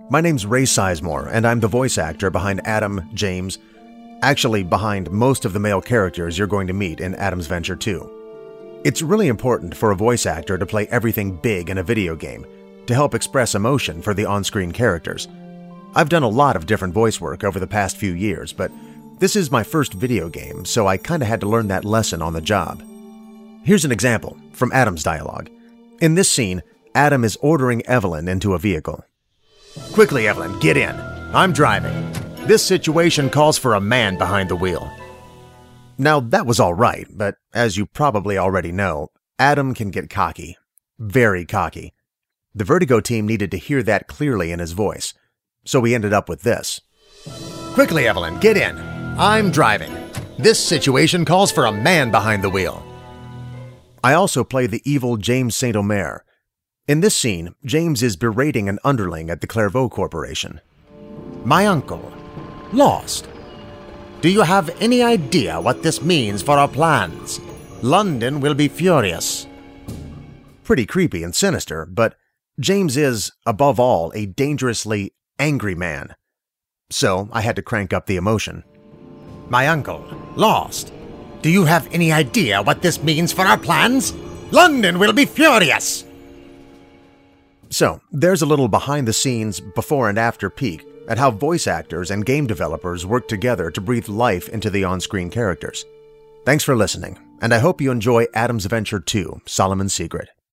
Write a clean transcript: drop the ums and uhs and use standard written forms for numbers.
My name's Ray Sizemore, and I'm the voice actor behind Adam, James, actually behind most of the male characters you're going to meet in Adam's Venture 2. It's really important for a voice actor to play everything big in a video game to help express emotion for the on-screen characters. I've done a lot of different voice work over the past few years, but this is my first video game, so I kinda had to learn that lesson on the job. Here's an example from Adam's dialogue. In this scene, Adam is ordering Evelyn into a vehicle. "Quickly, Evelyn, get in. I'm driving. This situation calls for a man behind the wheel." Now, that was all right, but as you probably already know, Adam can get cocky. Very cocky. The Vertigo team needed to hear that clearly in his voice, so we ended up with this. "Quickly, Evelyn, get in. I'm driving. This situation calls for a man behind the wheel." I also play the evil James St. Omer. In this scene, James is berating an underling at the Clairvaux Corporation. "My uncle, lost. Do you have any idea what this means for our plans? London will be furious." Pretty creepy and sinister, but James is, above all, a dangerously angry man. So I had to crank up the emotion. "My uncle, lost. Do you have any idea what this means for our plans? London will be furious." So, there's a little behind-the-scenes, before and after peek at how voice actors and game developers work together to breathe life into the on-screen characters. Thanks for listening, and I hope you enjoy Adam's Venture 2, Solomon's Secret.